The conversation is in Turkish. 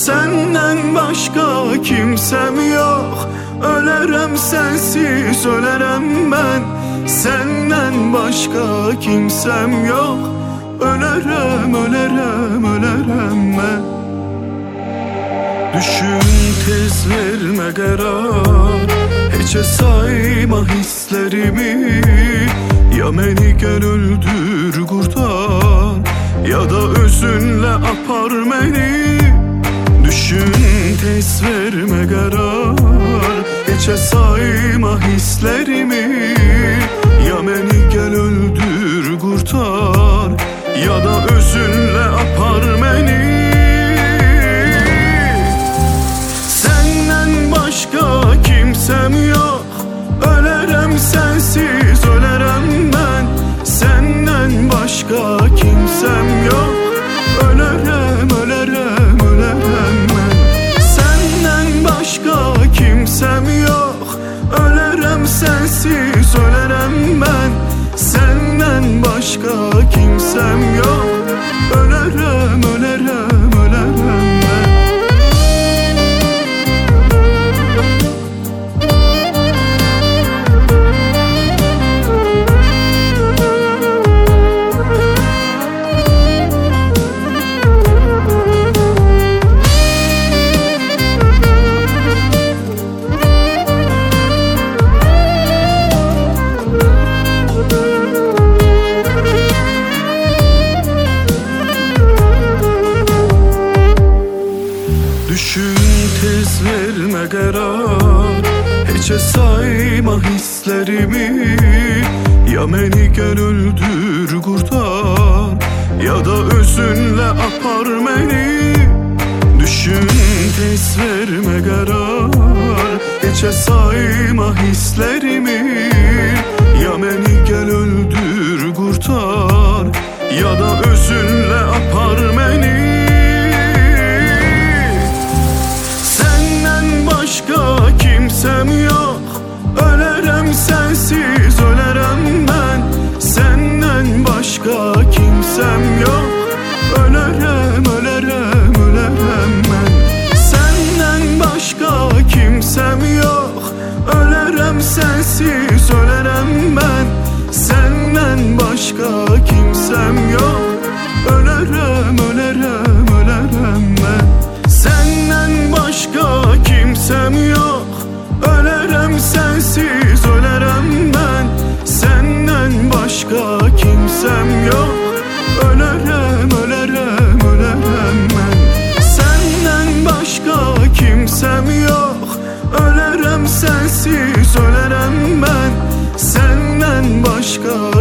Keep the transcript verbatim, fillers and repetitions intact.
Senden başka kimsem yok. Ölerem sensiz ölerem ben. Senden başka kimsem yok. Ölerem ölerem ölerem ben. Düşün tez verme karar, hiçe sayma hislerimi. Ya beni gel öldür kurtar, ya da özünle apar beni. Düşün tez verme karar, hiçe sayma hislerimi. Ya beni gel öldür kurtar, ya da özünle apar beni. Senden başka kimsem yok. Ölerem sensiz ölerem ben. Senden başka kimsem yok. Ölerem ölerem ölerem ben. Senden başka kimsem yok. Ölerem sensiz ölerem ben. Senden başka kimsem yok. Ölerem ölerem ölerem ben. Düşün tez verme karar, hiçe sayma hislerimi. Ya beni gel öldür kurtar, ya da özünle apar beni. Düşün tez verme karar, hiçe sayma hislerimi. Ya beni gel öldür kurtar, ya da özünle apar beni. Başka kimsem yok. Ölerem sensiz ölerem ben. Senden başka kimsem yok. Ölerem ölerem ölerem ben. Senden başka kimsem yok. Ölerem sensiz ölerem ben. Senden başka kimsem yok. Ölerem ölerem ölerem ben. Senden başka kimsem yok. Ölerem sensiz ölerem ben. Senden başka kimsem yok. Ölerem ölerem ölerem ben. Senden başka kimsem yok. Ölerem sensiz ölerem ben. Senden başka